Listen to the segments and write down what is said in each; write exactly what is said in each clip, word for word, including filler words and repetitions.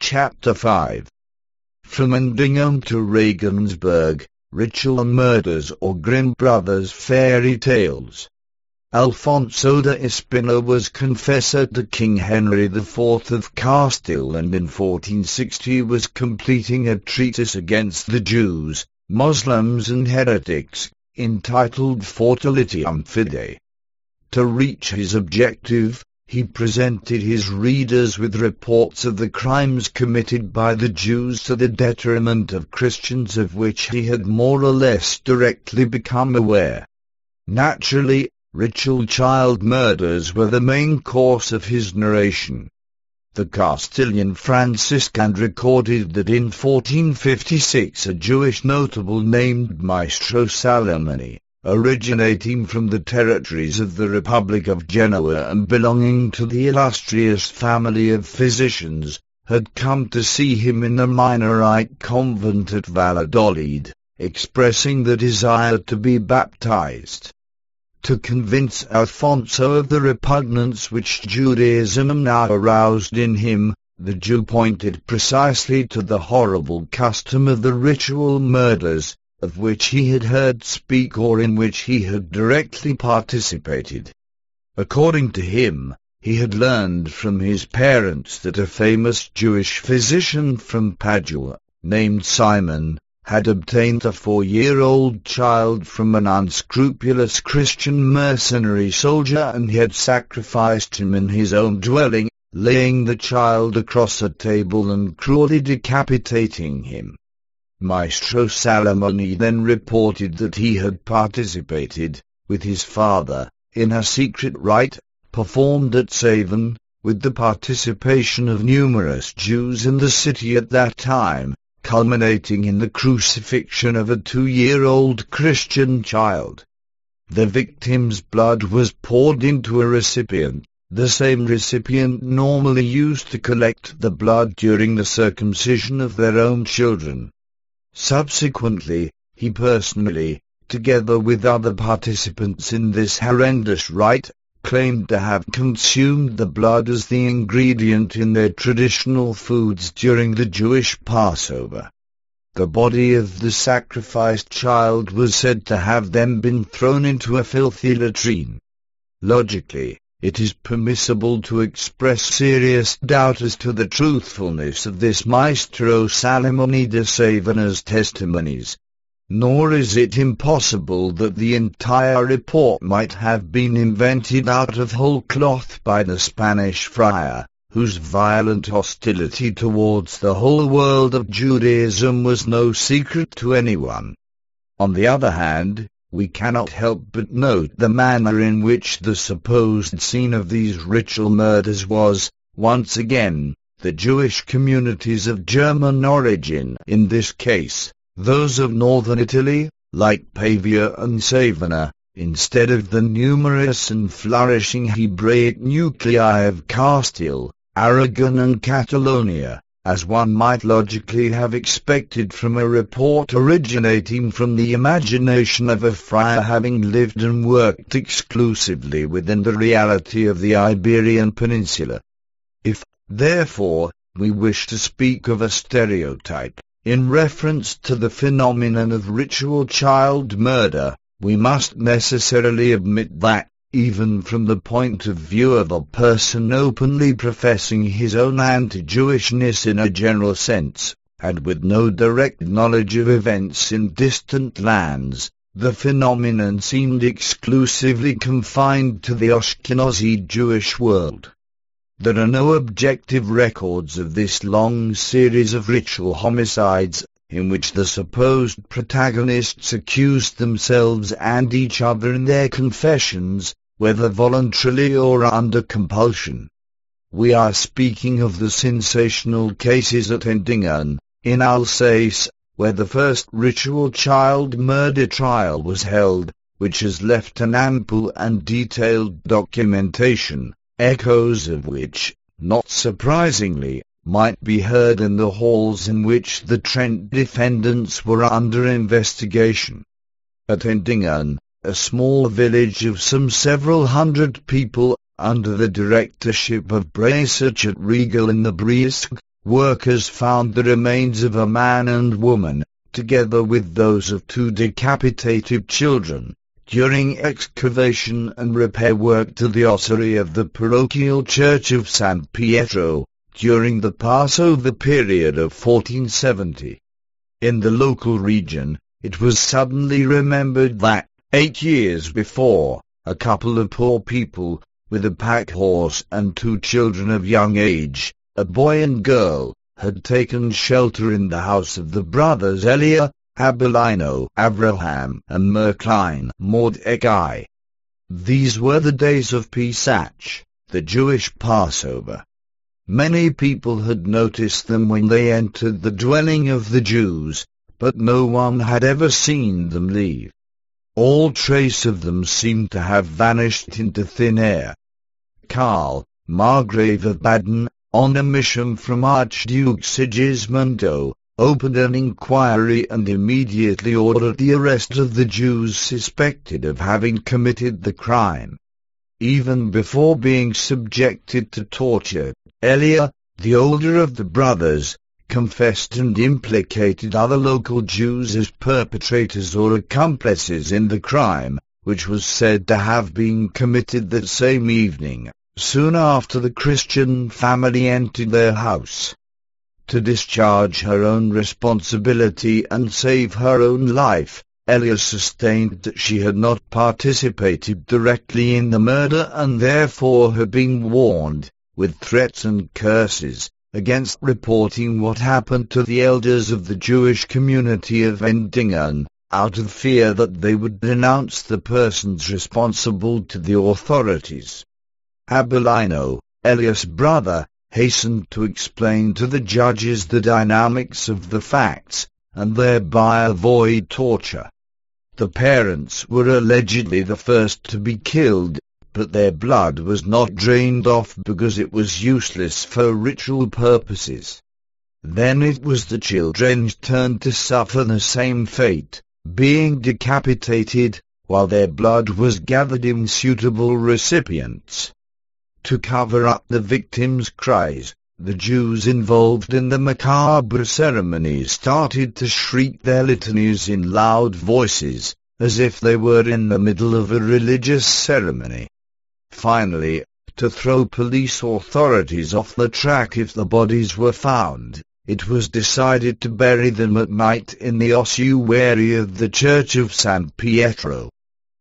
Chapter five. From Endingham to Regensburg, Ritual Murders or Grimm Brothers Fairy Tales. Alfonso de Espina was confessor to King Henry the Fourth of Castile, and in fourteen sixty was completing a treatise against the Jews, Muslims and heretics, entitled Fortulitium Fidei. To reach his objective, he presented his readers with reports of the crimes committed by the Jews to the detriment of Christians, of which he had more or less directly become aware. Naturally, ritual child murders were the main course of his narration. The Castilian Franciscan recorded that in fourteen fifty-six a Jewish notable named Maestro Salamone, originating from the territories of the Republic of Genoa and belonging to the illustrious family of physicians, had come to see him in the Minorite convent at Valladolid, expressing the desire to be baptized. To convince Alfonso of the repugnance which Judaism now aroused in him, the Jew pointed precisely to the horrible custom of the ritual murders, of which he had heard speak or in which he had directly participated. According to him, he had learned from his parents that a famous Jewish physician from Padua, named Simon, had obtained a four-year-old child from an unscrupulous Christian mercenary soldier and had sacrificed him in his own dwelling, laying the child across a table and cruelly decapitating him. Maestro Salamone then reported that he had participated, with his father, in a secret rite, performed at Savin, with the participation of numerous Jews in the city at that time, culminating in the crucifixion of a two-year-old Christian child. The victim's blood was poured into a recipient, the same recipient normally used to collect the blood during the circumcision of their own children. Subsequently, he personally, together with other participants in this horrendous rite, claimed to have consumed the blood as the ingredient in their traditional foods during the Jewish Passover. The body of the sacrificed child was said to have then been thrown into a filthy latrine. Logically, it is permissible to express serious doubt as to the truthfulness of this Maestro Salamone de Savina's testimonies. Nor is it impossible that the entire report might have been invented out of whole cloth by the Spanish friar, whose violent hostility towards the whole world of Judaism was no secret to anyone. On the other hand, we cannot help but note the manner in which the supposed scene of these ritual murders was, once again, the Jewish communities of German origin. In this case, those of northern Italy, like Pavia and Savona, instead of the numerous and flourishing Hebraic nuclei of Castile, Aragon and Catalonia, as one might logically have expected from a report originating from the imagination of a friar having lived and worked exclusively within the reality of the Iberian Peninsula. If, therefore, we wish to speak of a stereotype, in reference to the phenomenon of ritual child murder, we must necessarily admit that, even from the point of view of a person openly professing his own anti-Jewishness in a general sense, and with no direct knowledge of events in distant lands, the phenomenon seemed exclusively confined to the Ashkenazi Jewish world. There are no objective records of this long series of ritual homicides, in which the supposed protagonists accused themselves and each other in their confessions, whether voluntarily or under compulsion. We are speaking of the sensational cases at Endingham, in Alsace, where the first ritual child murder trial was held, which has left an ample and detailed documentation, echoes of which, not surprisingly, might be heard in the halls in which the Trent defendants were under investigation. At Endingham, a small village of some several hundred people, under the directorship of Brasach at Regal in the Briesque, workers found the remains of a man and woman, together with those of two decapitated children, during excavation and repair work to the ossuary of the parochial church of San Pietro, during the Passover period of fourteen seventy. In the local region, it was suddenly remembered that, eight years before, a couple of poor people, with a pack horse and two children of young age, a boy and girl, had taken shelter in the house of the brothers Elia, Abelino, Avraham, and Merkline Mordecai. These were the days of Pesach, the Jewish Passover. Many people had noticed them when they entered the dwelling of the Jews, but no one had ever seen them leave. All trace of them seemed to have vanished into thin air. Karl, Margrave of Baden, on a mission from Archduke Sigismundo, opened an inquiry and immediately ordered the arrest of the Jews suspected of having committed the crime. Even before being subjected to torture, Elia, the older of the brothers, confessed and implicated other local Jews as perpetrators or accomplices in the crime, which was said to have been committed that same evening, soon after the Christian family entered their house. To discharge her own responsibility and save her own life, Elia sustained that she had not participated directly in the murder and therefore had been warned, with threats and curses, against reporting what happened to the elders of the Jewish community of Endingen, out of fear that they would denounce the persons responsible to the authorities. Abelino, Elias' brother, hastened to explain to the judges the dynamics of the facts, and thereby avoid torture. The parents were allegedly the first to be killed, but their blood was not drained off because it was useless for ritual purposes. Then it was the children's turn to suffer the same fate, being decapitated, while their blood was gathered in suitable recipients. To cover up the victims' cries, the Jews involved in the macabre ceremony started to shriek their litanies in loud voices, as if they were in the middle of a religious ceremony. Finally, to throw police authorities off the track if the bodies were found, it was decided to bury them at night in the ossuary of the Church of San Pietro.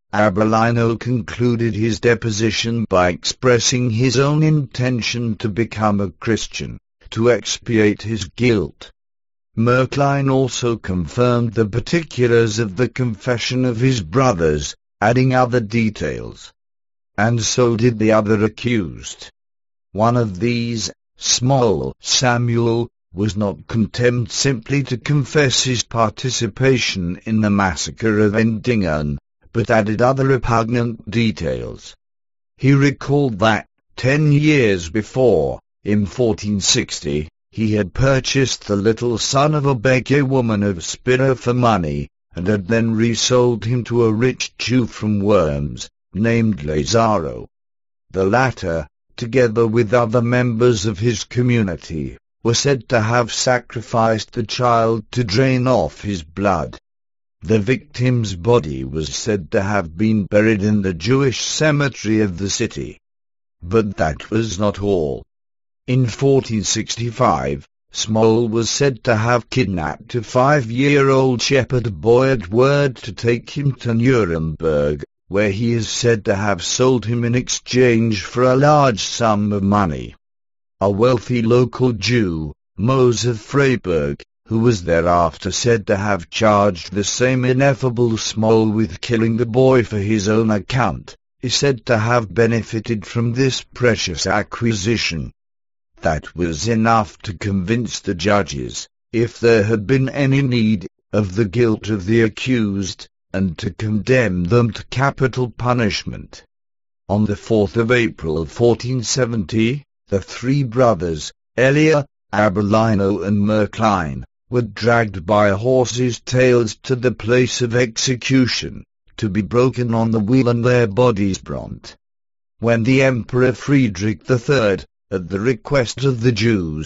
Abelino concluded his deposition by expressing his own intention to become a Christian, to expiate his guilt. Merkline also confirmed the particulars of the confession of his brothers, adding other details. And so did the other accused. One of these, Small Samuel, was not content simply to confess his participation in the massacre of Endingen, but added other repugnant details. He recalled that, ten years before, in fourteen sixty, he had purchased the little son of a beggar woman of Spira for money, and had then resold him to a rich Jew from Worms, named Lazaro. The latter, together with other members of his community, were said to have sacrificed the child to drain off his blood. The victim's body was said to have been buried in the Jewish cemetery of the city. But that was not all. In fourteen sixty-five, Small was said to have kidnapped a five-year-old shepherd boy at Word to take him to Nuremberg, where he is said to have sold him in exchange for a large sum of money. A wealthy local Jew, Moses Freiberg, who was thereafter said to have charged the same ineffable Small with killing the boy for his own account, is said to have benefited from this precious acquisition. That was enough to convince the judges, if there had been any need, of the guilt of the accused, and to condemn them to capital punishment. On the fourth of April of fourteen seventy, the three brothers, Elia, Abelino and Merkline, were dragged by horses' tails to the place of execution, to be broken on the wheel and their bodies burnt. When the Emperor Friedrich the Third, at the request of the Jews,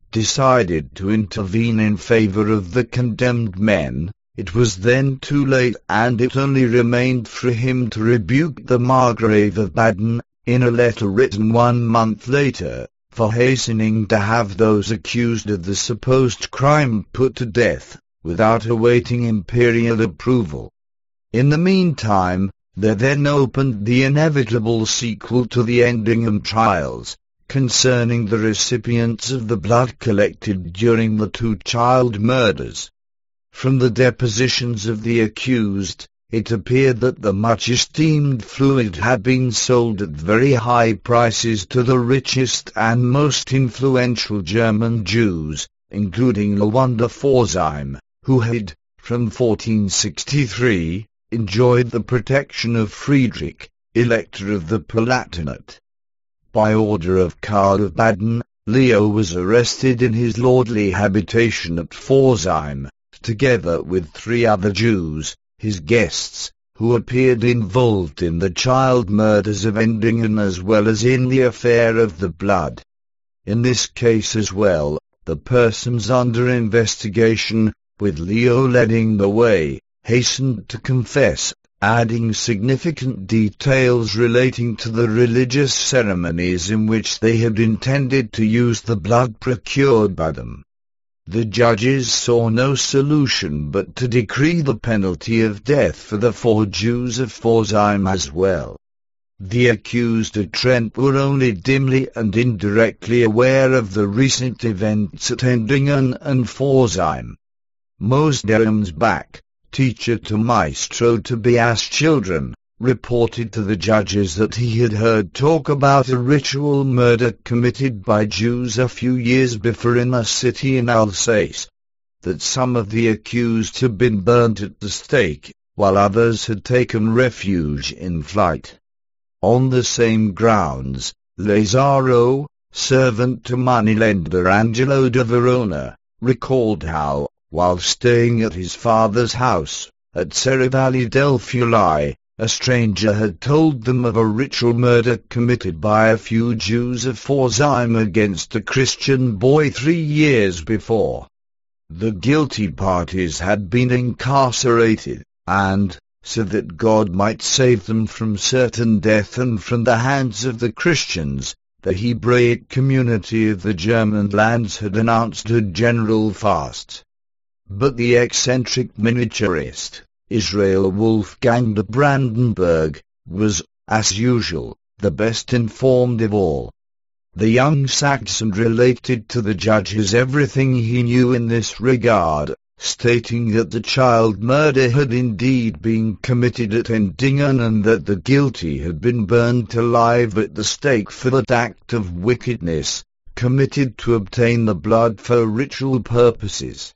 decided to intervene in favor of the condemned men, it was then too late, and it only remained for him to rebuke the Margrave of Baden, in a letter written one month later, for hastening to have those accused of the supposed crime put to death, without awaiting imperial approval. In the meantime, there then opened the inevitable sequel to the Endingham trials, concerning the recipients of the blood collected during the two child murders. From the depositions of the accused, it appeared that the much-esteemed fluid had been sold at very high prices to the richest and most influential German Jews, including Lewanda Pforzheim, who had, from fourteen sixty-three, enjoyed the protection of Friedrich, Elector of the Palatinate. By order of Karl of Baden, Leo was arrested in his lordly habitation at Pforzheim, together with three other Jews, his guests, who appeared involved in the child murders of Endingen as well as in the affair of the blood. In this case as well, the persons under investigation, with Leo leading the way, hastened to confess, adding significant details relating to the religious ceremonies in which they had intended to use the blood procured by them. The judges saw no solution but to decree the penalty of death for the four Jews of Pforzheim as well. The accused at Trent were only dimly and indirectly aware of the recent events at Endingen and Pforzheim. Mose Dermsbach, teacher to Maestro Tobias' children, reported to the judges that he had heard talk about a ritual murder committed by Jews a few years before in a city in Alsace, that some of the accused had been burnt at the stake, while others had taken refuge in flight. On the same grounds, Lazzaro, servant to moneylender Angelo da Verona, recalled how, while staying at his father's house, at Serravalle del Fiuli, a stranger had told them of a ritual murder committed by a few Jews of Pforzheim against a Christian boy three years before. The guilty parties had been incarcerated, and, so that God might save them from certain death and from the hands of the Christians, the Hebraic community of the German lands had announced a general fast. But the eccentric miniaturist, Israel Wolfgang de Brandenburg, was, as usual, the best informed of all. The young Saxon related to the judges everything he knew in this regard, stating that the child murder had indeed been committed at Endingen and that the guilty had been burned alive at the stake for that act of wickedness, committed to obtain the blood for ritual purposes.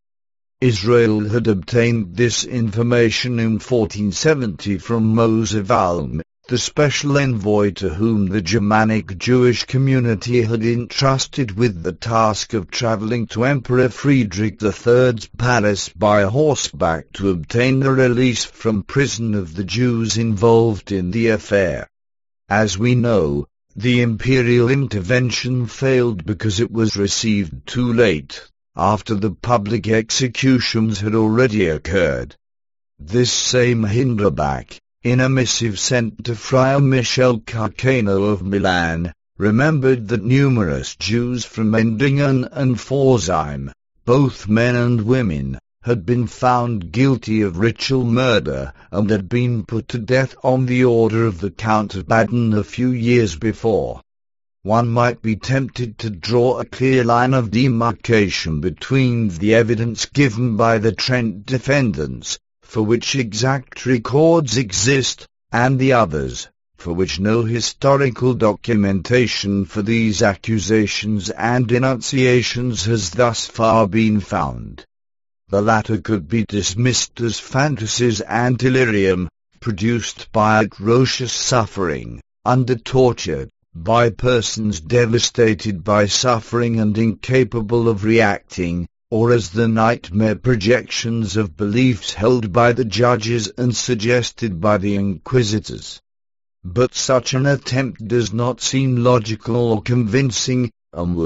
Israel had obtained this information in fourteen seventy from Mose of Ulm, the special envoy to whom the Germanic Jewish community had entrusted with the task of travelling to Emperor Friedrich the Third's palace by horseback to obtain the release from prison of the Jews involved in the affair. As we know, the imperial intervention failed because it was received too late, after the public executions had already occurred. This same Hinderbach, in a missive sent to Friar Michel Carcano of Milan, remembered that numerous Jews from Endingen and Pforzheim, both men and women, had been found guilty of ritual murder and had been put to death on the order of the Count of Baden a few years before. One might be tempted to draw a clear line of demarcation between the evidence given by the Trent defendants, for which exact records exist, and the others, for which no historical documentation for these accusations and denunciations has thus far been found. The latter could be dismissed as fantasies and delirium, produced by atrocious suffering, under torture, by persons devastated by suffering and incapable of reacting, or as the nightmare projections of beliefs held by the judges and suggested by the inquisitors. But such an attempt does not seem logical or convincing, and would,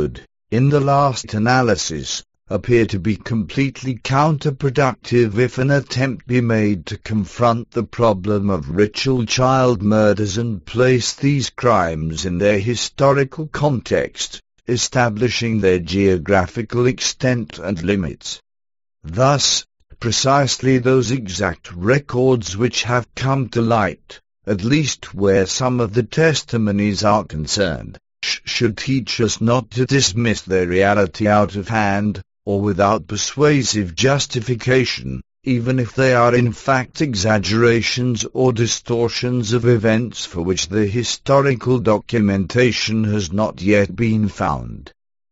in the last analysis, appear to be completely counterproductive if an attempt be made to confront the problem of ritual child murders and place these crimes in their historical context, establishing their geographical extent and limits. Thus, precisely those exact records which have come to light, at least where some of the testimonies are concerned, sh should teach us not to dismiss their reality out of hand, or without persuasive justification, even if they are in fact exaggerations or distortions of events for which the historical documentation has not yet been found.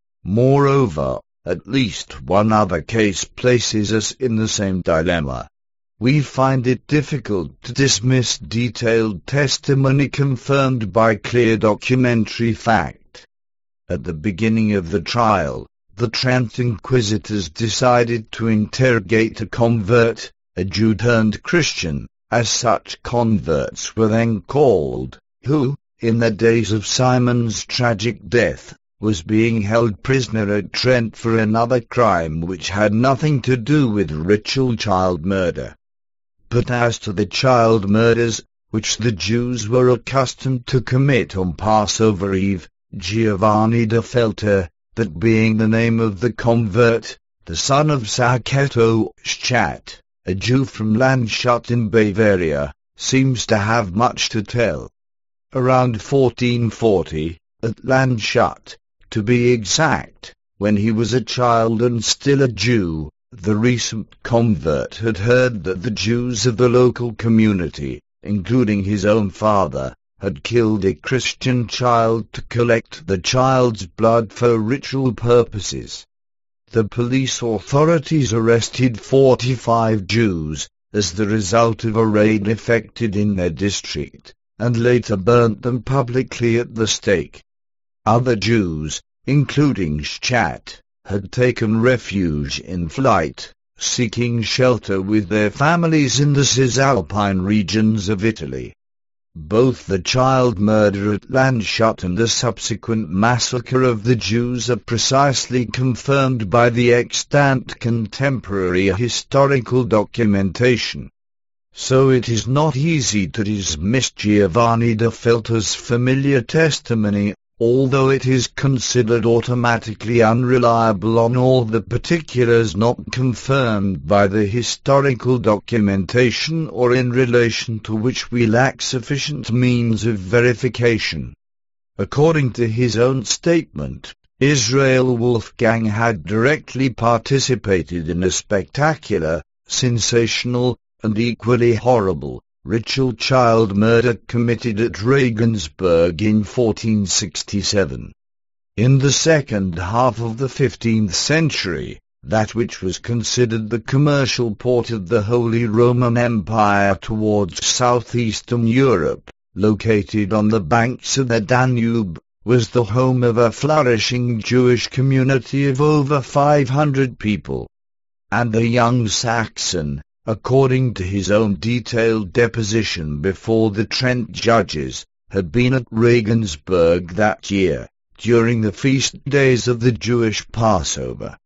Moreover, at least one other case places us in the same dilemma. We find it difficult to dismiss detailed testimony confirmed by clear documentary fact. At the beginning of the trial, the Trent inquisitors decided to interrogate a convert, a Jew turned Christian, as such converts were then called, who, in the days of Simon's tragic death, was being held prisoner at Trent for another crime which had nothing to do with ritual child murder. But as to the child murders, which the Jews were accustomed to commit on Passover Eve, Giovanni da Feltre, that being the name of the convert, the son of Sacchetto Schat, a Jew from Landshut in Bavaria, seems to have much to tell. Around fourteen forty, at Landshut, to be exact, when he was a child and still a Jew, the recent convert had heard that the Jews of the local community, including his own father, had killed a Christian child to collect the child's blood for ritual purposes. The police authorities arrested forty-five Jews, as the result of a raid effected in their district, and later burnt them publicly at the stake. Other Jews, including Schat, had taken refuge in flight, seeking shelter with their families in the Cisalpine regions of Italy. Both the child murder at Landshut and the subsequent massacre of the Jews are precisely confirmed by the extant contemporary historical documentation. So it is not easy to dismiss Giovanni da Feltre's familiar testimony, although it is considered automatically unreliable on all the particulars not confirmed by the historical documentation or in relation to which we lack sufficient means of verification. According to his own statement, Israel Wolfgang had directly participated in a spectacular, sensational, and equally horrible ritual child murder committed at Regensburg in fourteen sixty-seven. In the second half of the fifteenth century, that which was considered the commercial port of the Holy Roman Empire towards southeastern Europe, located on the banks of the Danube, was the home of a flourishing Jewish community of over five hundred people. And the young Saxon, according to his own detailed deposition before the Trent judges, had been at Regensburg that year, during the feast days of the Jewish Passover.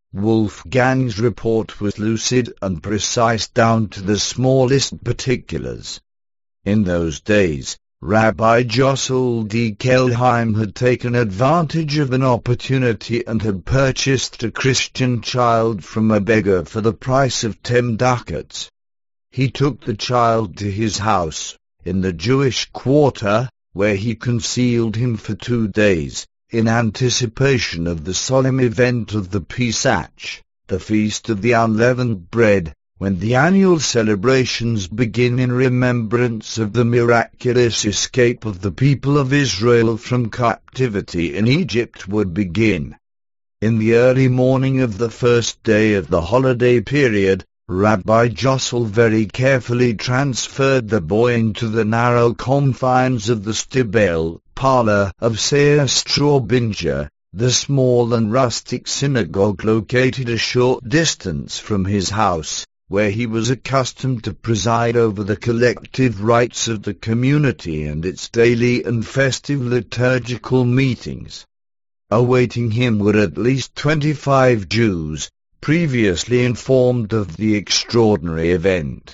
Wolfgang's report was lucid and precise down to the smallest particulars. In those days, Rabbi Jossel D. Kelheim had taken advantage of an opportunity and had purchased a Christian child from a beggar for the price of ten ducats. He took the child to his house, in the Jewish quarter, where he concealed him for two days, in anticipation of the solemn event of the Pesach, the Feast of the Unleavened Bread, when the annual celebrations begin in remembrance of the miraculous escape of the people of Israel from captivity in Egypt would begin. In the early morning of the first day of the holiday period, Rabbi Jossel very carefully transferred the boy into the narrow confines of the stibel parlor of Seir Straubinja, the small and rustic synagogue located a short distance from his house, where he was accustomed to preside over the collective rites of the community and its daily and festive liturgical meetings. Awaiting him were at least twenty-five Jews, previously informed of the extraordinary event.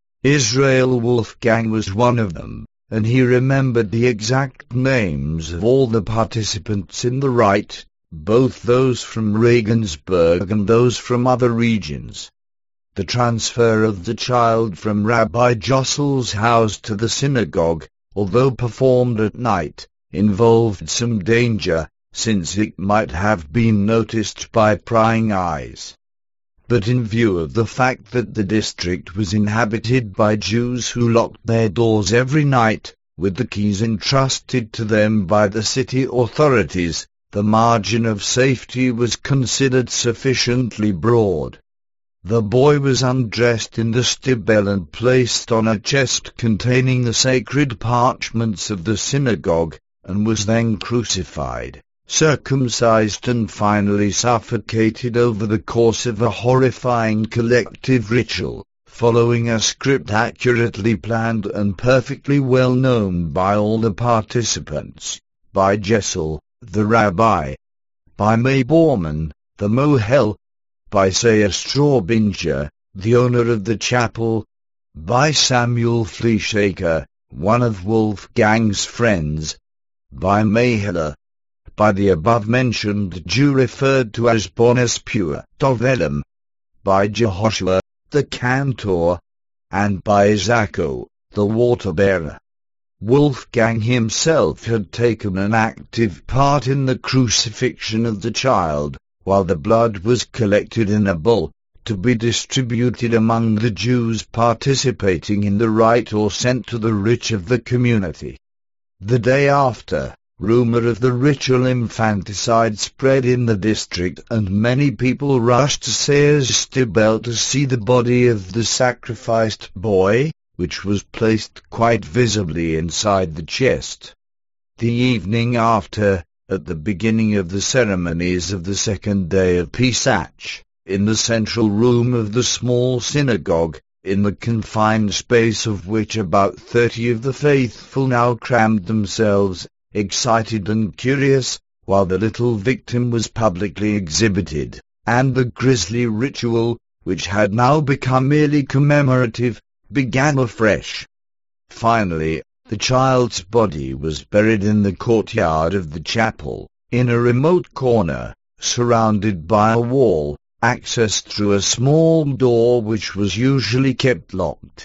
Israel Wolfgang was one of them, and he remembered the exact names of all the participants in the rite, both those from Regensburg and those from other regions. The transfer of the child from Rabbi Jossel's house to the synagogue, although performed at night, involved some danger, since it might have been noticed by prying eyes. But in view of the fact that the district was inhabited by Jews who locked their doors every night, with the keys entrusted to them by the city authorities, the margin of safety was considered sufficiently broad. The boy was undressed in the stibel and placed on a chest containing the sacred parchments of the synagogue, and was then crucified, circumcised and finally suffocated over the course of a horrifying collective ritual, following a script accurately planned and perfectly well known by all the participants, by Jessel, the rabbi, by May Bormann, the mohel, by Sayer Straubinger, the owner of the chapel, by Samuel Fleischaker, one of Wolfgang's friends, by Mayheller, by the above-mentioned Jew referred to as Bonus Pure Tovelem, by Jehoshua, the cantor, and by Zaccho, the water-bearer. Wolfgang himself had taken an active part in the crucifixion of the child, while the blood was collected in a bowl, to be distributed among the Jews participating in the rite or sent to the rich of the community. The day after, rumor of the ritual infanticide spread in the district, and many people rushed to Sayers Stibel to see the body of the sacrificed boy, which was placed quite visibly inside the chest. The evening after, at the beginning of the ceremonies of the second day of Pesach, in the central room of the small synagogue, in the confined space of which about thirty of the faithful now crammed themselves, excited and curious, while the little victim was publicly exhibited, and the grisly ritual, which had now become merely commemorative, began afresh. Finally, the child's body was buried in the courtyard of the chapel, in a remote corner, surrounded by a wall, accessed through a small door which was usually kept locked.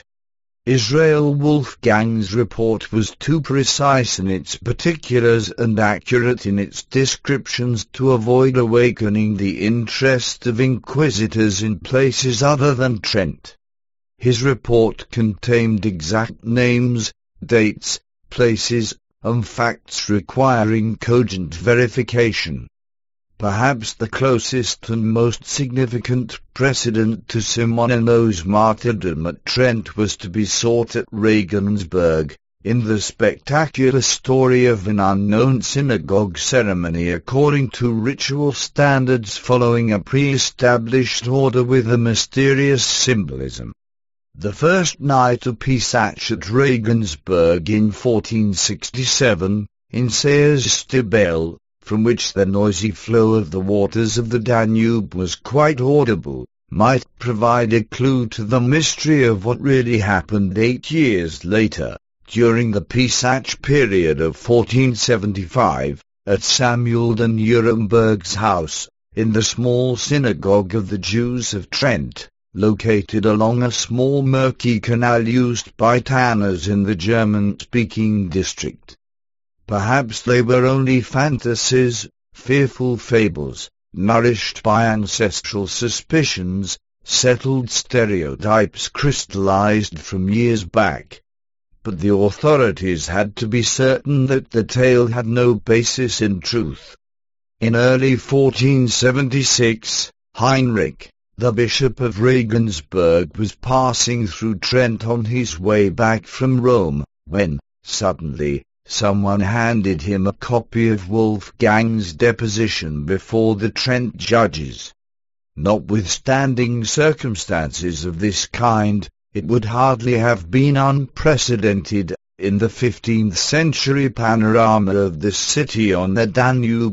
Israel Wolfgang's report was too precise in its particulars and accurate in its descriptions to avoid awakening the interest of inquisitors in places other than Trent. His report contained exact names, dates, places, and facts requiring cogent verification. Perhaps the closest and most significant precedent to Simonino's martyrdom at Trent was to be sought at Regensburg, in the spectacular story of an unknown synagogue ceremony according to ritual standards following a pre-established order with a mysterious symbolism. The first night of Pesach at Regensburg in fourteen sixty-seven, in Sayers Stibel, from which the noisy flow of the waters of the Danube was quite audible, might provide a clue to the mystery of what really happened eight years later, during the Pesach period of fourteen seventy-five, at Samuel de Nuremberg's house, in the small synagogue of the Jews of Trent, located along a small murky canal used by tanners in the German-speaking district. Perhaps they were only fantasies, fearful fables, nourished by ancestral suspicions, settled stereotypes crystallized from years back. But the authorities had to be certain that the tale had no basis in truth. In early fourteen seventy-six, Heinrich, the Bishop of Regensburg, was passing through Trent on his way back from Rome, when, suddenly, someone handed him a copy of Wolfgang's deposition before the Trent judges. Notwithstanding circumstances of this kind, it would hardly have been unprecedented, in the fifteenth century panorama of the city on the Danube,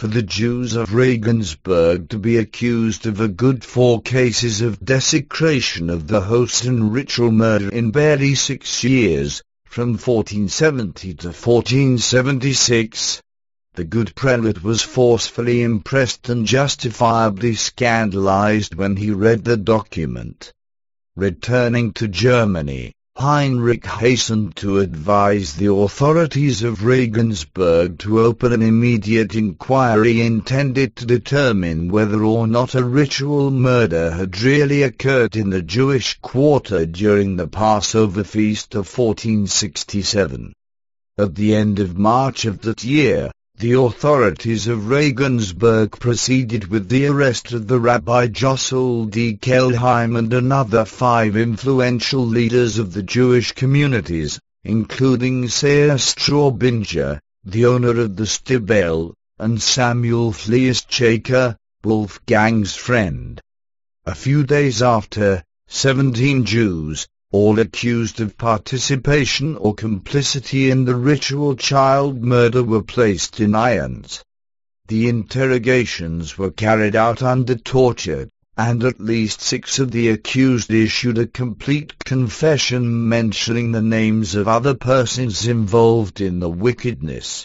for the Jews of Regensburg to be accused of a good four cases of desecration of the host and ritual murder in barely six years, from fourteen seventy to fourteen seventy-six. The good prelate was forcefully impressed and justifiably scandalized when he read the document. Returning to Germany, Heinrich hastened to advise the authorities of Regensburg to open an immediate inquiry intended to determine whether or not a ritual murder had really occurred in the Jewish quarter during the Passover feast of fourteen sixty-seven. At the end of March of that year, the authorities of Regensburg proceeded with the arrest of the Rabbi Jossel D. Kelheim and another five influential leaders of the Jewish communities, including Seir Straubinger, the owner of the Stibel, and Samuel Fleischaker, Wolfgang's friend. A few days after, seventeen Jews, all accused of participation or complicity in the ritual child murder, were placed in irons. The interrogations were carried out under torture, and at least six of the accused issued a complete confession mentioning the names of other persons involved in the wickedness.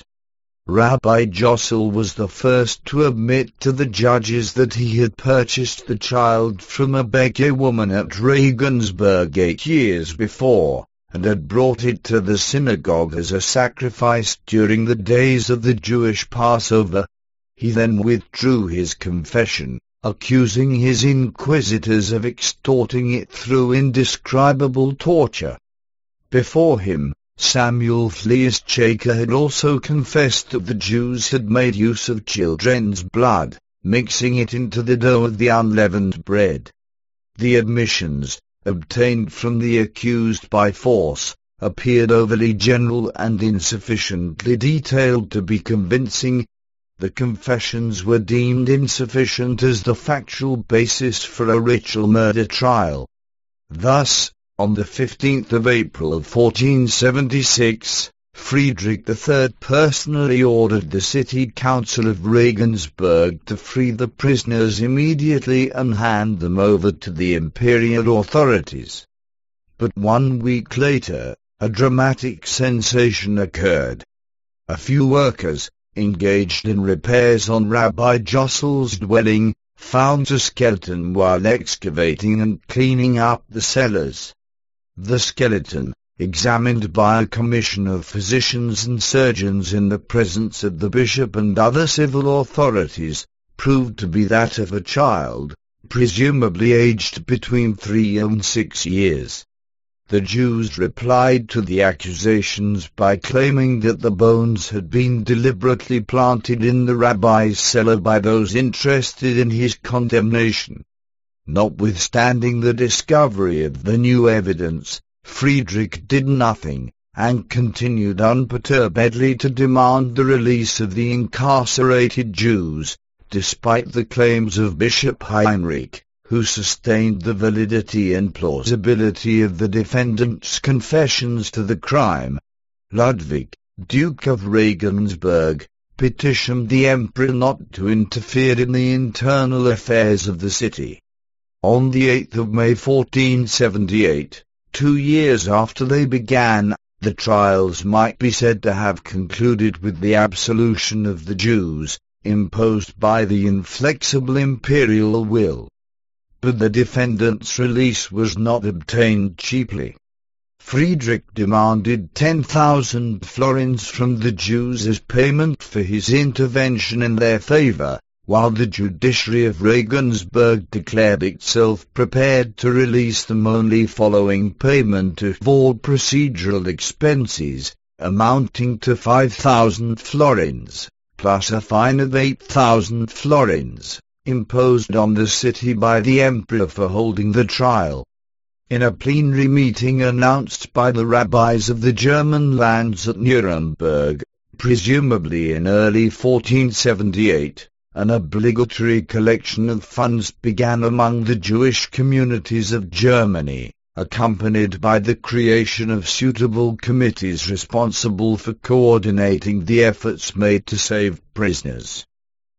Rabbi Jossel was the first to admit to the judges that he had purchased the child from a beggar woman at Regensburg eight years before, and had brought it to the synagogue as a sacrifice during the days of the Jewish Passover. He then withdrew his confession, accusing his inquisitors of extorting it through indescribable torture. Before him, Samuel Fleischaker had also confessed that the Jews had made use of children's blood, mixing it into the dough of the unleavened bread. The admissions, obtained from the accused by force, appeared overly general and insufficiently detailed to be convincing. The confessions were deemed insufficient as the factual basis for a ritual murder trial. Thus, on the fifteenth of April of fourteen seventy-six, Friedrich the Third personally ordered the city council of Regensburg to free the prisoners immediately and hand them over to the imperial authorities. But one week later, a dramatic sensation occurred. A few workers, engaged in repairs on Rabbi Jossel's dwelling, found a skeleton while excavating and cleaning up the cellars. The skeleton, examined by a commission of physicians and surgeons in the presence of the bishop and other civil authorities, proved to be that of a child, presumably aged between three and six years. The Jews replied to the accusations by claiming that the bones had been deliberately planted in the rabbi's cellar by those interested in his condemnation. Notwithstanding the discovery of the new evidence, Friedrich did nothing, and continued unperturbedly to demand the release of the incarcerated Jews, despite the claims of Bishop Heinrich, who sustained the validity and plausibility of the defendants' confessions to the crime. Ludwig, Duke of Regensburg, petitioned the emperor not to interfere in the internal affairs of the city. On the eighth of May fourteen seventy-eight, two years after they began, the trials might be said to have concluded with the absolution of the Jews, imposed by the inflexible imperial will. But the defendants' release was not obtained cheaply. Friedrich demanded ten thousand florins from the Jews as payment for his intervention in their favor, while the judiciary of Regensburg declared itself prepared to release them only following payment of all procedural expenses, amounting to five thousand florins, plus a fine of eight thousand florins, imposed on the city by the emperor for holding the trial. In a plenary meeting announced by the rabbis of the German lands at Nuremberg, presumably in early fourteen seventy-eight, an obligatory collection of funds began among the Jewish communities of Germany, accompanied by the creation of suitable committees responsible for coordinating the efforts made to save prisoners.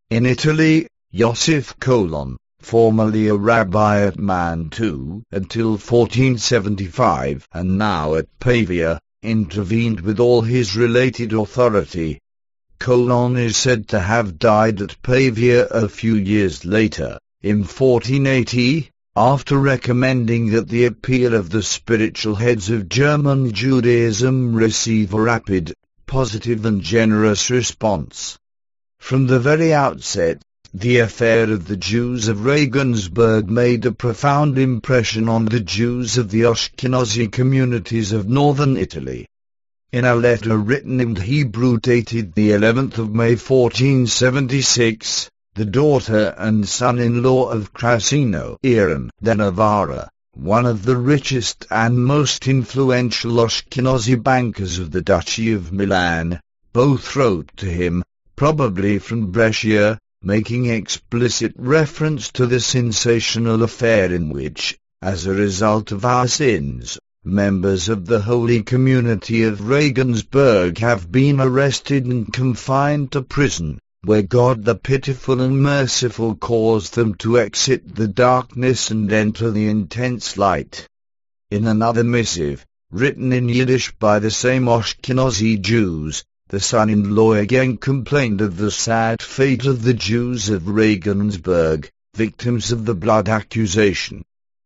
In Italy, Joseph Colon, formerly a rabbi at Mantua until fourteen seventy-five and now at Pavia, intervened with all his related authority. Colon is said to have died at Pavia a few years later, in fourteen eighty, after recommending that the appeal of the spiritual heads of German Judaism receive a rapid, positive and generous response. From the very outset, the affair of the Jews of Regensburg made a profound impression on the Jews of the Ashkenazi communities of northern Italy. In a letter written in Hebrew dated the eleventh of May fourteen seventy-six, the daughter and son-in-law of Crasino Aaron de Navarra, one of the richest and most influential Ashkenazi bankers of the Duchy of Milan, both wrote to him, probably from Brescia, making explicit reference to the sensational affair in which, as a result of our sins, members of the holy community of Regensburg have been arrested and confined to prison, where God the pitiful and merciful caused them to exit the darkness and enter the intense light. In another missive, written in Yiddish by the same Ashkenazi Jews, the son-in-law again complained of the sad fate of the Jews of Regensburg, victims of the blood accusation.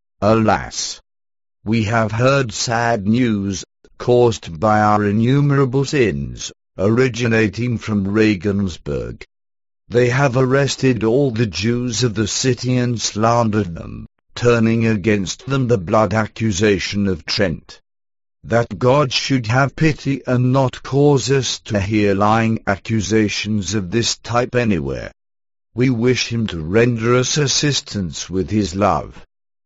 Alas! We have heard sad news, caused by our innumerable sins, originating from Regensburg. They have arrested all the Jews of the city and slandered them, turning against them the blood accusation of Trent. That God should have pity and not cause us to hear lying accusations of this type anywhere. We wish Him to render us assistance with His love.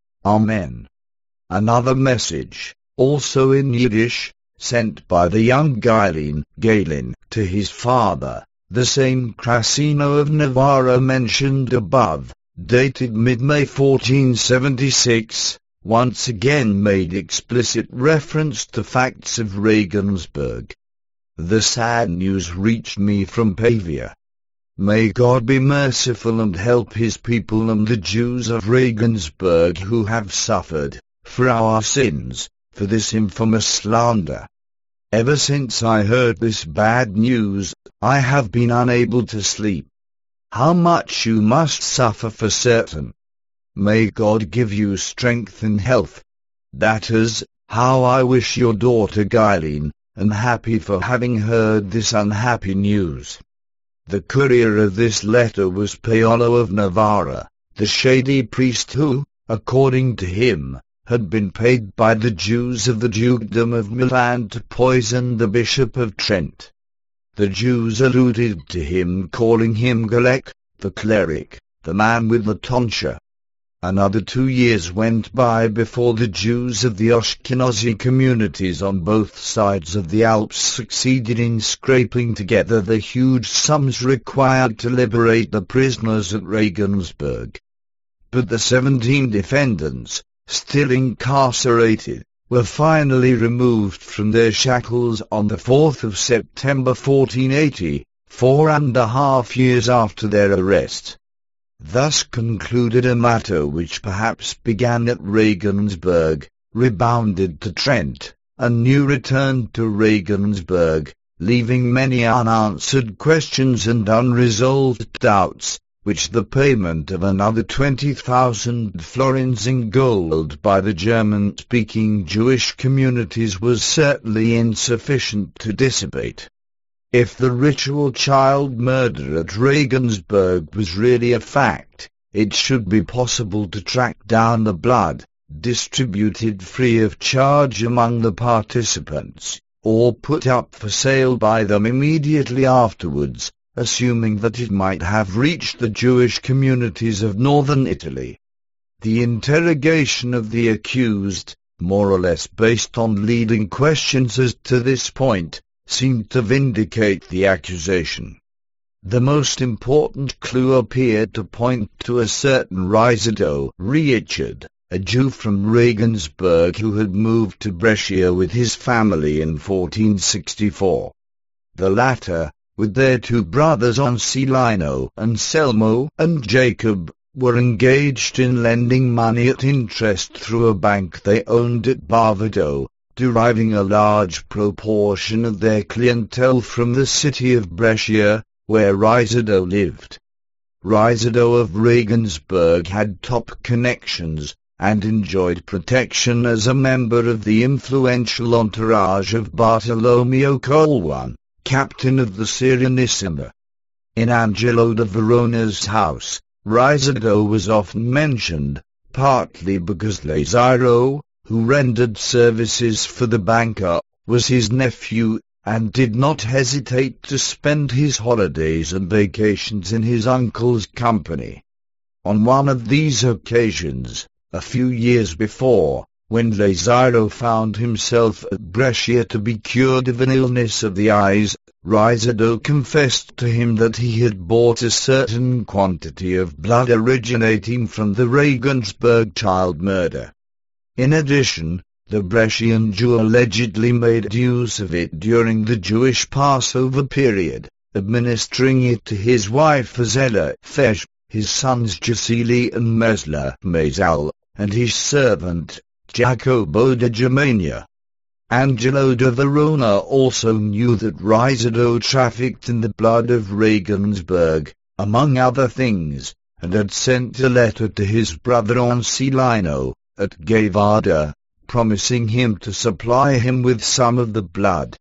Amen. Another message, also in Yiddish, sent by the young Galen, Galen to his father, the same Crasino of Navarra mentioned above, dated mid-May fourteen seventy-six, once again made explicit reference to facts of Regensburg. The sad news reached me from Pavia. May God be merciful and help His people and the Jews of Regensburg who have suffered, for our sins, for this infamous slander. Ever since I heard this bad news, I have been unable to sleep. How much you must suffer for certain. May God give you strength and health. That is, how I wish your daughter Guyleen, and happy for having heard this unhappy news. The courier of this letter was Paolo of Navarra, the shady priest who, according to him, had been paid by the Jews of the Dukedom of Milan to poison the Bishop of Trent. The Jews alluded to him, calling him Galek, the cleric, the man with the tonsure. Another two years went by before the Jews of the Ashkenazi communities on both sides of the Alps succeeded in scraping together the huge sums required to liberate the prisoners at Regensburg. But the seventeen defendants, still incarcerated, were finally removed from their shackles on the fourth of September fourteen eighty, four and a half years after their arrest. Thus concluded a matter which perhaps began at Regensburg, rebounded to Trent, and new returned to Regensburg, leaving many unanswered questions and unresolved doubts, which the payment of another twenty thousand florins in gold by the German-speaking Jewish communities was certainly insufficient to dissipate. If the ritual child murder at Regensburg was really a fact, it should be possible to track down the blood, distributed free of charge among the participants, or put up for sale by them immediately afterwards, assuming that it might have reached the Jewish communities of northern Italy. The interrogation of the accused, more or less based on leading questions as to this point, seemed to vindicate the accusation. The most important clue appeared to point to a certain Risido Richard, a Jew from Regensburg who had moved to Brescia with his family in fourteen sixty-four. The latter, with their two brothers Ancilino and Selmo and Jacob, were engaged in lending money at interest through a bank they owned at Barvado, deriving a large proportion of their clientele from the city of Brescia, where Rysado lived. Rysado of Regensburg had top connections, and enjoyed protection as a member of the influential entourage of Bartolomeo Colwan, captain of the Serenissima. In Angelo da Verona's house, Rysado was often mentioned, partly because Lazzaro, who rendered services for the banker, was his nephew, and did not hesitate to spend his holidays and vacations in his uncle's company. On one of these occasions, a few years before, when Lazzaro found himself at Brescia to be cured of an illness of the eyes, Rysado confessed to him that he had bought a certain quantity of blood originating from the Regensburg child murder. In addition, the Brescian Jew allegedly made use of it during the Jewish Passover period, administering it to his wife Azella Fesh, his sons Jasili and Mesla Mazal, and his servant, Jacobo de Germania. Angelo da Verona also knew that Rysado trafficked in the blood of Regensburg, among other things, and had sent a letter to his brother Ancilino, at Gavada, promising him to supply him with some of the blood.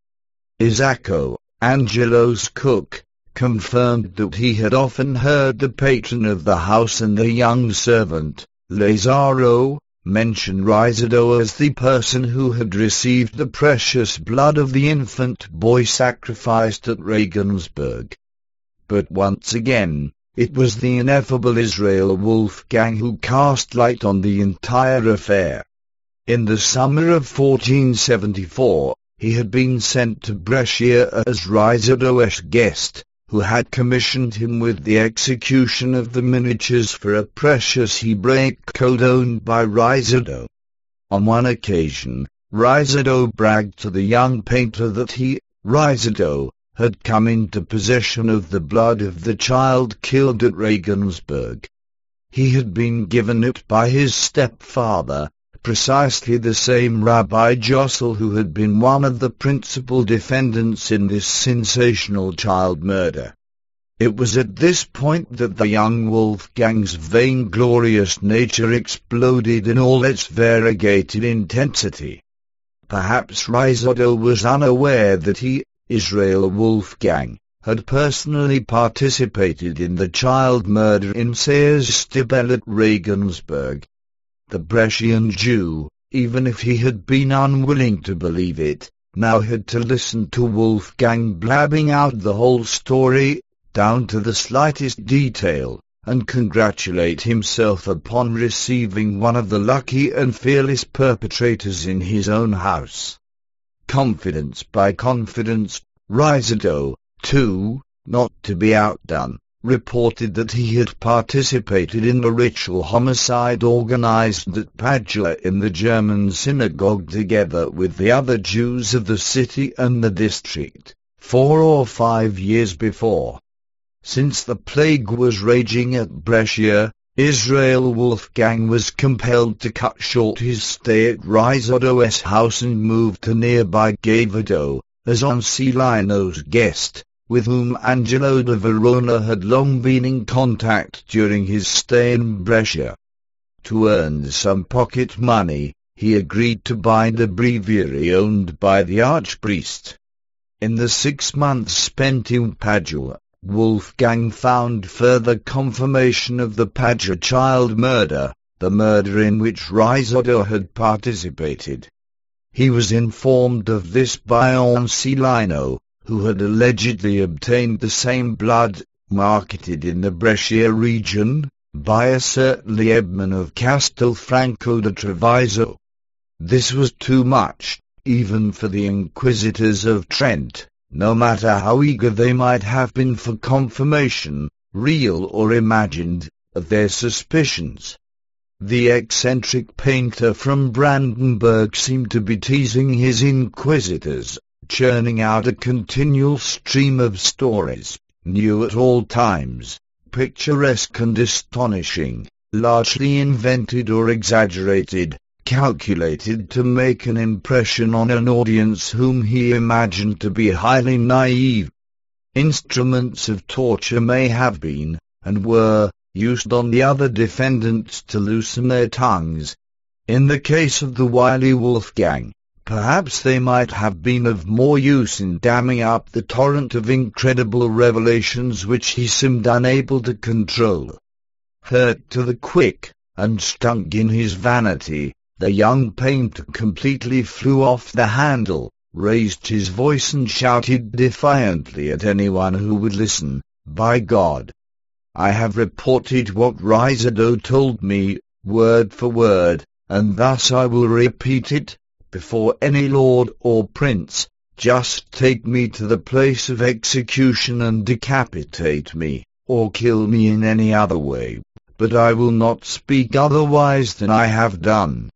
Isacco, Angelo's cook, confirmed that he had often heard the patron of the house and the young servant, Lazzaro, mention Rysado as the person who had received the precious blood of the infant boy sacrificed at Regensburg. But once again, it was the ineffable Israel Wolfgang who cast light on the entire affair. In the summer of fourteen seventy-four, he had been sent to Brescia as Rysado's guest, who had commissioned him with the execution of the miniatures for a precious Hebraic code owned by Rysado. On one occasion, Rysado bragged to the young painter that he, Rysado, had come into possession of the blood of the child killed at Regensburg. He had been given it by his stepfather, precisely the same Rabbi Jossel who had been one of the principal defendants in this sensational child murder. It was at this point that the young Wolfgang's vainglorious nature exploded in all its variegated intensity. Perhaps Rysado was unaware that he, Israel Wolfgang, had personally participated in the child murder in Seerstibel at Regensburg. The Brescian Jew, even if he had been unwilling to believe it, now had to listen to Wolfgang blabbing out the whole story, down to the slightest detail, and congratulate himself upon receiving one of the lucky and fearless perpetrators in his own house. Confidence by confidence, Rysado, too, not to be outdone, reported that he had participated in the ritual homicide organized at Padua in the German synagogue together with the other Jews of the city and the district, four or five years before. Since the plague was raging at Brescia, Israel Wolfgang was compelled to cut short his stay at Rysado's house and move to nearby Gavado, as Ancilino's guest, with whom Angelo da Verona had long been in contact during his stay in Brescia. To earn some pocket money, he agreed to buy the breviary owned by the archpriest. In the six months spent in Padua, Wolfgang found further confirmation of the Padua child murder, the murder in which Rysado had participated. He was informed of this by Ancilino, who had allegedly obtained the same blood, marketed in the Brescia region, by a certain Liebman of Castelfranco de Treviso. This was too much, even for the inquisitors of Trent, no matter how eager they might have been for confirmation, real or imagined, of their suspicions. The eccentric painter from Brandenburg seemed to be teasing his inquisitors, churning out a continual stream of stories, new at all times, picturesque and astonishing, largely invented or exaggerated, calculated to make an impression on an audience whom he imagined to be highly naive. Instruments of torture may have been, and were, used on the other defendants to loosen their tongues. In the case of the wily Wolfgang, perhaps they might have been of more use in damming up the torrent of incredible revelations which he seemed unable to control. Hurt to the quick, and stung in his vanity, the young painter completely flew off the handle, raised his voice and shouted defiantly at anyone who would listen, "By God! I have reported what Rhysado told me, word for word, and thus I will repeat it, before any lord or prince. Just take me to the place of execution and decapitate me, or kill me in any other way, but I will not speak otherwise than I have done."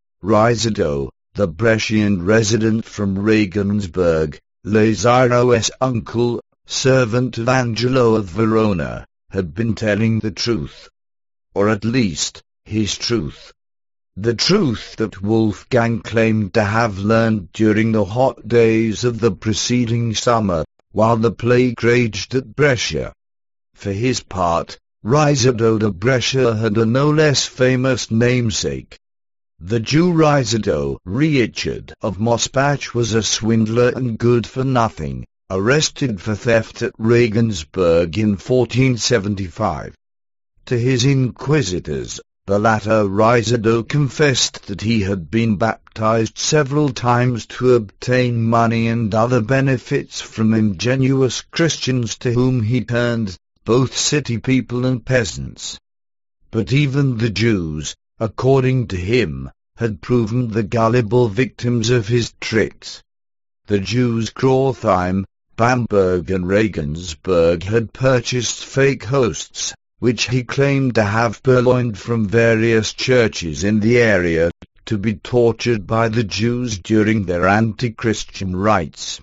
Rhysado, the Brescian resident from Regensburg, Lazaro's uncle, servant of Angelo of Verona, had been telling the truth. Or at least, his truth. The truth that Wolfgang claimed to have learned during the hot days of the preceding summer, while the plague raged at Brescia. For his part, Rhysado de Brescia had a no less famous namesake. The Jew Rhysado Richard of Mospach was a swindler and good-for-nothing, arrested for theft at Regensburg in fourteen seventy-five. To his inquisitors, the latter Rhysado confessed that he had been baptized several times to obtain money and other benefits from ingenuous Christians to whom he turned, both city people and peasants. But even the Jews, according to him, had proven the gullible victims of his tricks. The Jews Crautheim, Bamberg and Regensburg had purchased fake hosts, which he claimed to have purloined from various churches in the area, to be tortured by the Jews during their anti-Christian rites.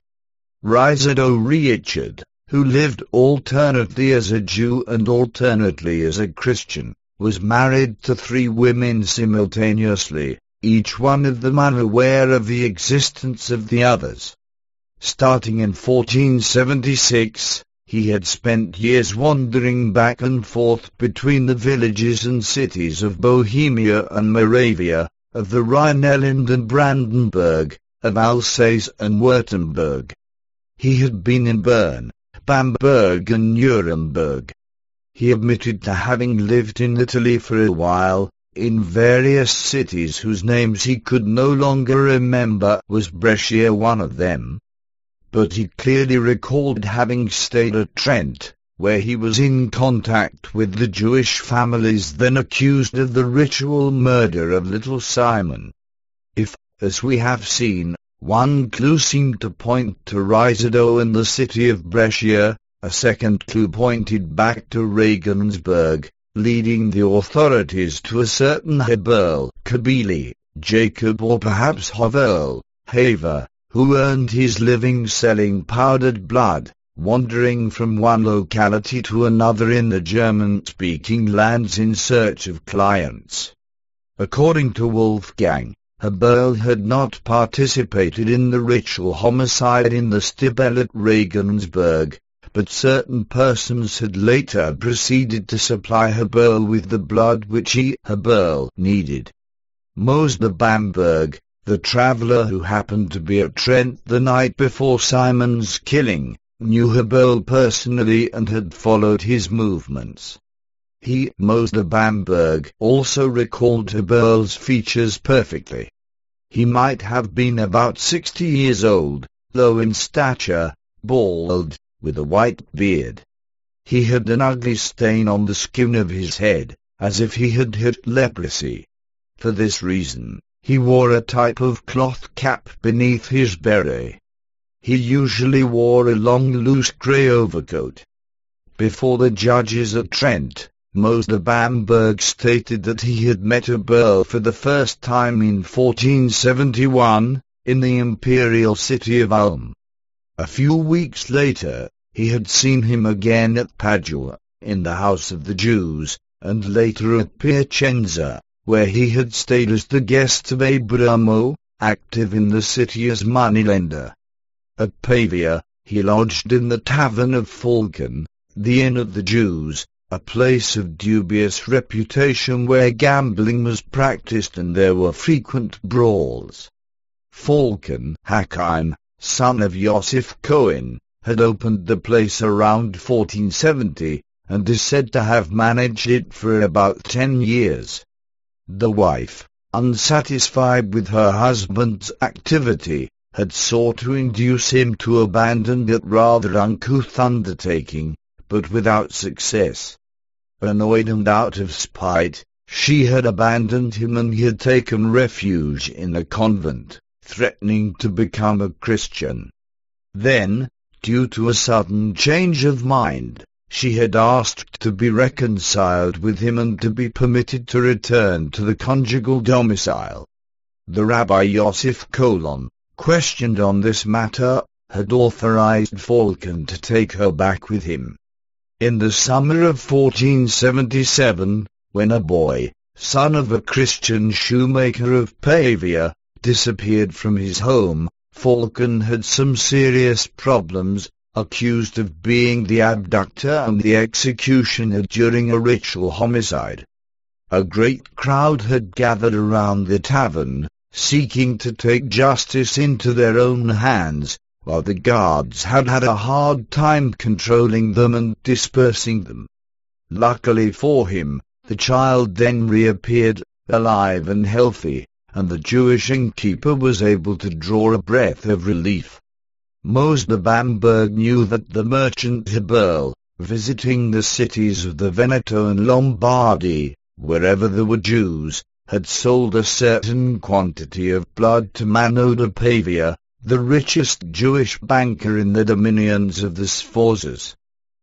Rhysado Richard, who lived alternately as a Jew and alternately as a Christian, was married to three women simultaneously, each one of them unaware of the existence of the others. Starting in fourteen seventy-six, he had spent years wandering back and forth between the villages and cities of Bohemia and Moravia, of the Rhineland and Brandenburg, of Alsace and Württemberg. He had been in Bern, Bamberg and Nuremberg. He admitted to having lived in Italy for a while, in various cities whose names he could no longer remember. Was Brescia one of them? But he clearly recalled having stayed at Trent, where he was in contact with the Jewish families then accused of the ritual murder of little Simon. If, as we have seen, one clue seemed to point to Rhysado and the city of Brescia, a second clue pointed back to Regensburg, leading the authorities to a certain Heberl Kabili, Jacob or perhaps Haverl, Haver, who earned his living selling powdered blood, wandering from one locality to another in the German-speaking lands in search of clients. According to Wolfgang, Haberl had not participated in the ritual homicide in the Stibel at Regensburg, but certain persons had later proceeded to supply Haberl with the blood which he, Haberl, needed. Mose de Bamberg, the traveller who happened to be at Trent the night before Simon's killing, knew Haberl personally and had followed his movements. He, Mose de Bamberg, also recalled Haberl's features perfectly. He might have been about sixty years old, low in stature, bald, with a white beard. He had an ugly stain on the skin of his head, as if he had had leprosy. For this reason, he wore a type of cloth cap beneath his beret. He usually wore a long loose grey overcoat. Before the judges at Trent, Mose de Bamberg stated that he had met Haberl for the first time in fourteen seventy-one, in the imperial city of Ulm, A few weeks later, he had seen him again at Padua, in the house of the Jews, and later at Piacenza, where he had stayed as the guest of Abramo, active in the city as moneylender. At Pavia, he lodged in the tavern of Falcon, the inn of the Jews, a place of dubious reputation where gambling was practiced and there were frequent brawls. Falcon Hakim, son of Yosef Cohen, had opened the place around fourteen seventy, and is said to have managed it for about ten years. The wife, unsatisfied with her husband's activity, had sought to induce him to abandon that rather uncouth undertaking, but without success. Annoyed and out of spite, she had abandoned him and he had taken refuge in a convent, threatening to become a Christian. Then, due to a sudden change of mind, she had asked to be reconciled with him and to be permitted to return to the conjugal domicile. The Rabbi Yosef Colon, questioned on this matter, had authorized Falcon to take her back with him. In the summer of fourteen seventy-seven, when a boy, son of a Christian shoemaker of Pavia, disappeared from his home, Falcon had some serious problems, accused of being the abductor and the executioner during a ritual homicide. A great crowd had gathered around the tavern, seeking to take justice into their own hands, while the guards had had a hard time controlling them and dispersing them. Luckily for him, the child then reappeared, alive and healthy, and the Jewish innkeeper was able to draw a breath of relief. Mose de Bamberg knew that the merchant Heberl, visiting the cities of the Veneto and Lombardy, wherever there were Jews, had sold a certain quantity of blood to Mano de Pavia, the richest Jewish banker in the dominions of the Sforzas.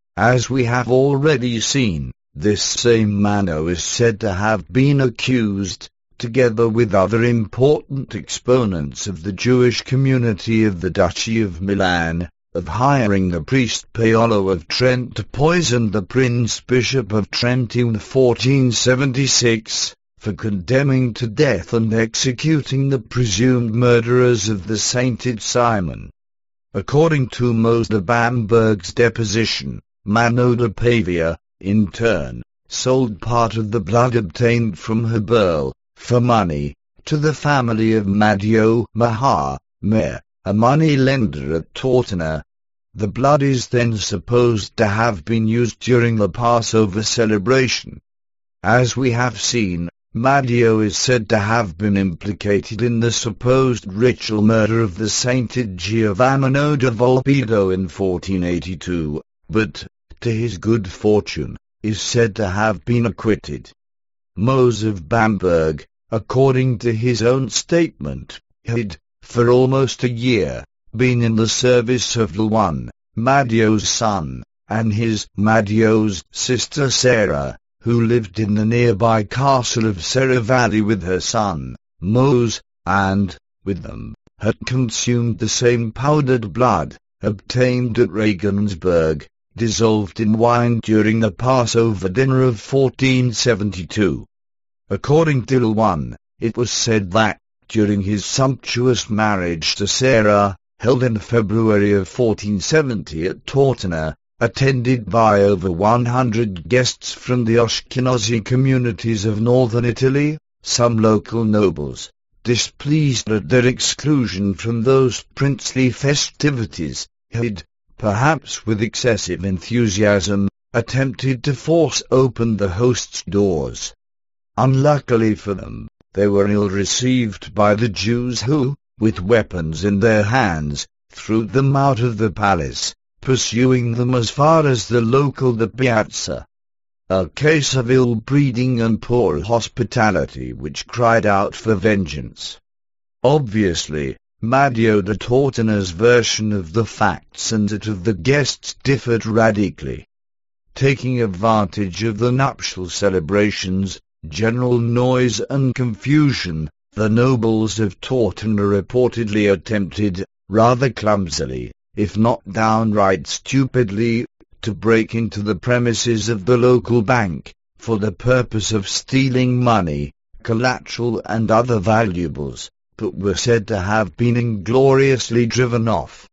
As we have already seen, this same Mano is said to have been accused, together with other important exponents of the Jewish community of the Duchy of Milan, of hiring the priest Paolo of Trent to poison the Prince Bishop of Trent in fourteen seventy-six, for condemning to death and executing the presumed murderers of the sainted Simon. According to Mose de Bamberg's deposition, Mano de Pavia, in turn, sold part of the blood obtained from Heberl, for money, to the family of Madio Maha, Mer, a money lender at Tortona. The blood is then supposed to have been used during the Passover celebration. As we have seen, Madio is said to have been implicated in the supposed ritual murder of the sainted Giovanni da Volpido in fourteen eighty-two, but, to his good fortune, is said to have been acquitted. Mose of Bamberg, according to his own statement, had, for almost a year, been in the service of the one, Madio's son, and his Madio's sister Sarah, who lived in the nearby castle of Serravalle with her son, Mose, and, with them, had consumed the same powdered blood, obtained at Regensburg, dissolved in wine during the Passover dinner of fourteen seventy-two. According to one, it was said that, during his sumptuous marriage to Sarah, held in February of fourteen seventy at Tortona, attended by over one hundred guests from the Ashkenazi communities of northern Italy, some local nobles, displeased at their exclusion from those princely festivities, had, perhaps with excessive enthusiasm, attempted to force open the host's doors. Unluckily for them, they were ill-received by the Jews who, with weapons in their hands, threw them out of the palace, pursuing them as far as the local the piazza. A case of ill-breeding and poor hospitality which cried out for vengeance. Obviously, Madio de Tortona's version of the facts and that of the guests differed radically. Taking advantage of the nuptial celebrations, general noise and confusion, the nobles of Tortona reportedly attempted, rather clumsily, if not downright stupidly, to break into the premises of the local bank, for the purpose of stealing money, collateral and other valuables, but were said to have been ingloriously driven off.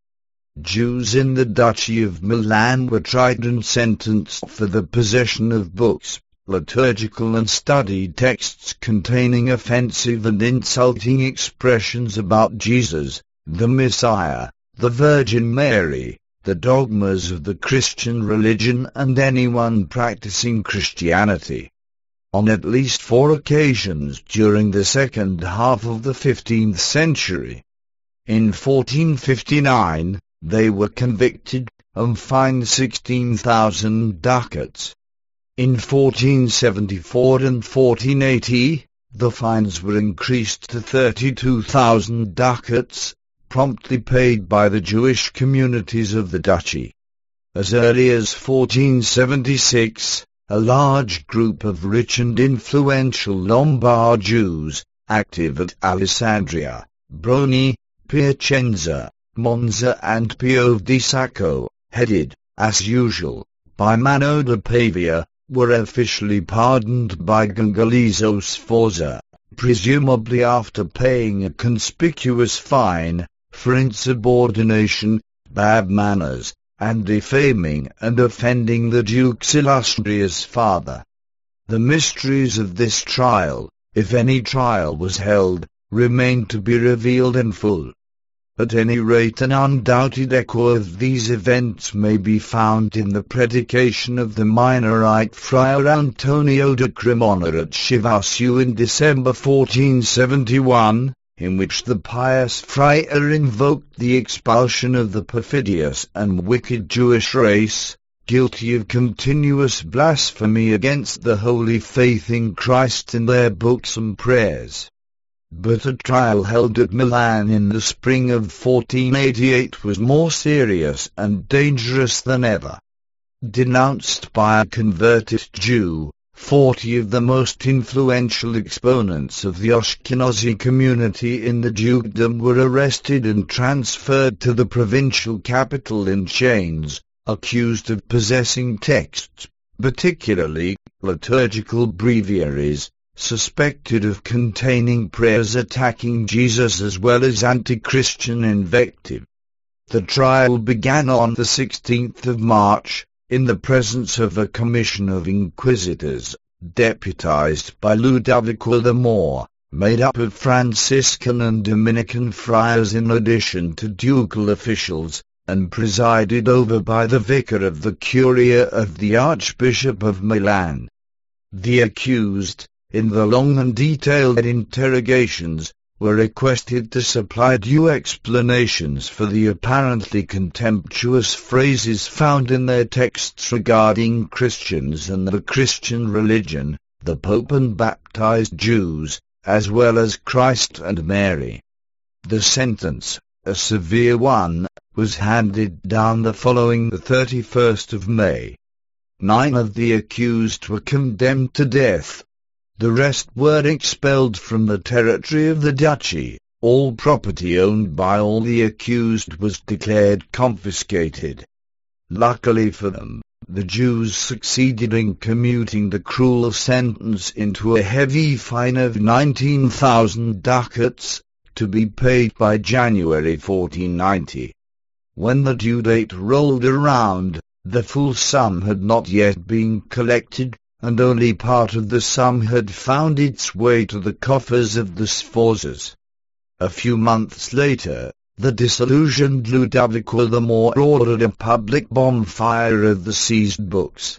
Jews in the Duchy of Milan were tried and sentenced for the possession of books, liturgical and study texts containing offensive and insulting expressions about Jesus, the Messiah, the Virgin Mary, the dogmas of the Christian religion and anyone practicing Christianity. On at least four occasions during the second half of the fifteenth century. In fourteen fifty-nine, they were convicted, and fined sixteen thousand ducats. In fourteen seventy-four and fourteen eighty, the fines were increased to thirty-two thousand ducats, promptly paid by the Jewish communities of the duchy. As early as fourteen seventy-six, a large group of rich and influential Lombard Jews, active at Alessandria, Broni, Piacenza, Monza and Pio di Sacco, headed, as usual, by Mano da Pavia, were officially pardoned by Gangalizzo Sforza, presumably after paying a conspicuous fine, for insubordination, bad manners, and defaming and offending the Duke's illustrious father. The mysteries of this trial, if any trial was held, remain to be revealed in full. At any rate, an undoubted echo of these events may be found in the predication of the Minorite Friar Antonio da Cremona at Chivasso in December fourteen seventy-one, in which the pious friar invoked the expulsion of the perfidious and wicked Jewish race, guilty of continuous blasphemy against the holy faith in Christ in their books and prayers. But a trial held at Milan in the spring of fourteen eighty-eight was more serious and dangerous than ever. Denounced by a converted Jew, forty of the most influential exponents of the Ashkenazi community in the dukedom were arrested and transferred to the provincial capital in chains, accused of possessing texts, particularly liturgical breviaries, suspected of containing prayers attacking Jesus as well as anti-Christian invective. The trial began on the sixteenth of March, in the presence of a commission of inquisitors, deputized by Ludovico the Moor, made up of Franciscan and Dominican friars in addition to ducal officials, and presided over by the vicar of the Curia of the Archbishop of Milan. The accused, in the long and detailed interrogations, were requested to supply due explanations for the apparently contemptuous phrases found in their texts regarding Christians and the Christian religion, the Pope and baptized Jews, as well as Christ and Mary. The sentence, a severe one, was handed down the following the thirty-first of May. Nine of the accused were condemned to death. The rest were expelled from the territory of the duchy. All property owned by all the accused was declared confiscated. Luckily for them, the Jews succeeded in commuting the cruel sentence into a heavy fine of nineteen thousand ducats, to be paid by January fourteen ninety. When the due date rolled around, the full sum had not yet been collected, and only part of the sum had found its way to the coffers of the Sforzas. A few months later, the disillusioned Ludovico the Moor ordered a public bonfire of the seized books.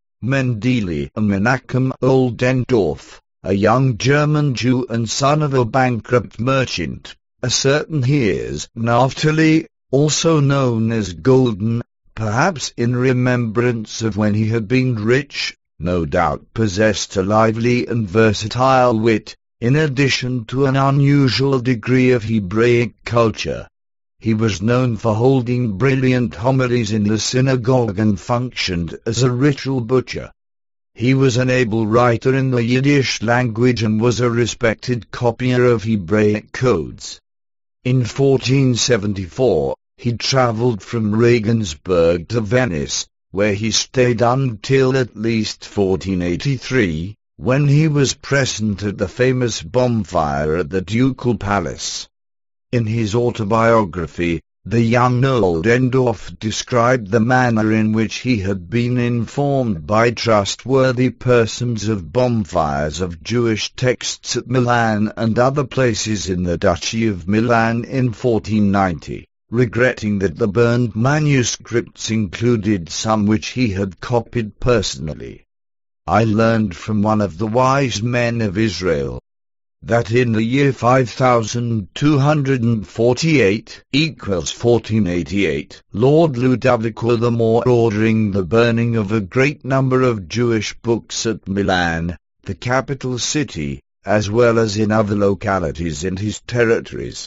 Mendili and Menachem Oldendorf, a young German Jew and son of a bankrupt merchant, a certain Heers Naphtali, also known as Golden, perhaps in remembrance of when he had been rich, no doubt possessed a lively and versatile wit, in addition to an unusual degree of Hebraic culture. He was known for holding brilliant homilies in the synagogue and functioned as a ritual butcher. He was an able writer in the Yiddish language and was a respected copier of Hebraic codes. In fourteen seventy-four, he travelled from Regensburg to Venice, where he stayed until at least fourteen eighty-three, when he was present at the famous bonfire at the Ducal Palace. In his autobiography, the young Oldendorff described the manner in which he had been informed by trustworthy persons of bonfires of Jewish texts at Milan and other places in the Duchy of Milan in fourteen ninety, regretting that the burned manuscripts included some which he had copied personally. I learned from one of the wise men of Israel that in the year five thousand two hundred forty-eight equals fourteen eighty-eight, Lord Ludovico the More ordering the burning of a great number of Jewish books at Milan, the capital city, as well as in other localities in his territories.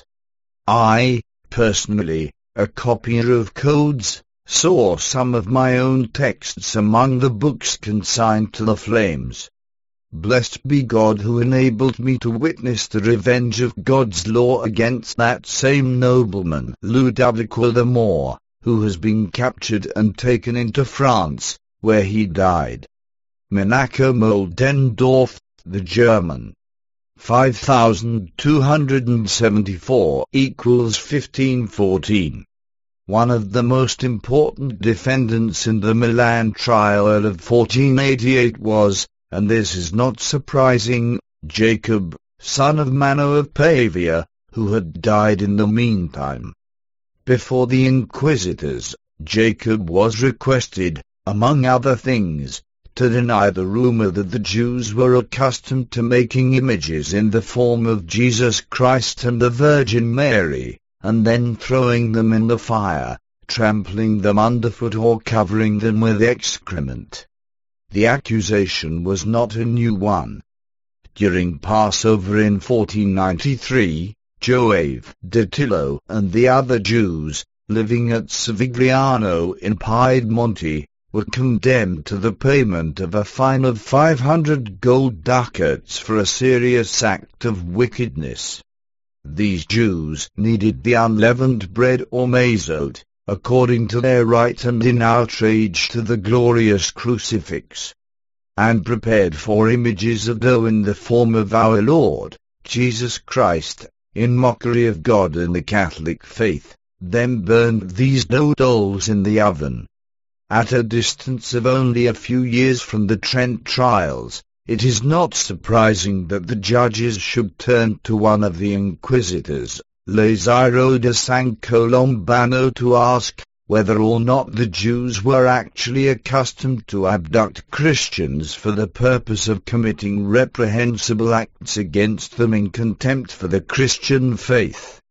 I, personally, a copier of codes, saw some of my own texts among the books consigned to the flames. Blessed be God who enabled me to witness the revenge of God's law against that same nobleman, Ludovico the More, who has been captured and taken into France, where he died. Menachem Oldendorff, the German. five thousand two hundred seventy-four equals fifteen fourteen. One of the most important defendants in the Milan trial of fourteen eighty-eight was, and this is not surprising, Jacob, son of Mano of Pavia, who had died in the meantime. Before the inquisitors, Jacob was requested, among other things, to deny the rumor that the Jews were accustomed to making images in the form of Jesus Christ and the Virgin Mary, and then throwing them in the fire, trampling them underfoot or covering them with excrement. The accusation was not a new one. During Passover in fourteen ninety-three, Joave, Datillo, and the other Jews, living at Savigliano in Piedmonte, were condemned to the payment of a fine of five hundred gold ducats for a serious act of wickedness. These Jews needed the unleavened bread or mazot, according to their right and in outrage to the glorious crucifix, and prepared for images of dough in the form of our Lord, Jesus Christ, in mockery of God and the Catholic faith, then burned these dough dolls in the oven. At a distance of only a few years from the Trent trials, it is not surprising that the judges should turn to one of the inquisitors, Lazzaro da San Colombano, to ask whether or not the Jews were actually accustomed to abduct Christians for the purpose of committing reprehensible acts against them in contempt for the Christian faith.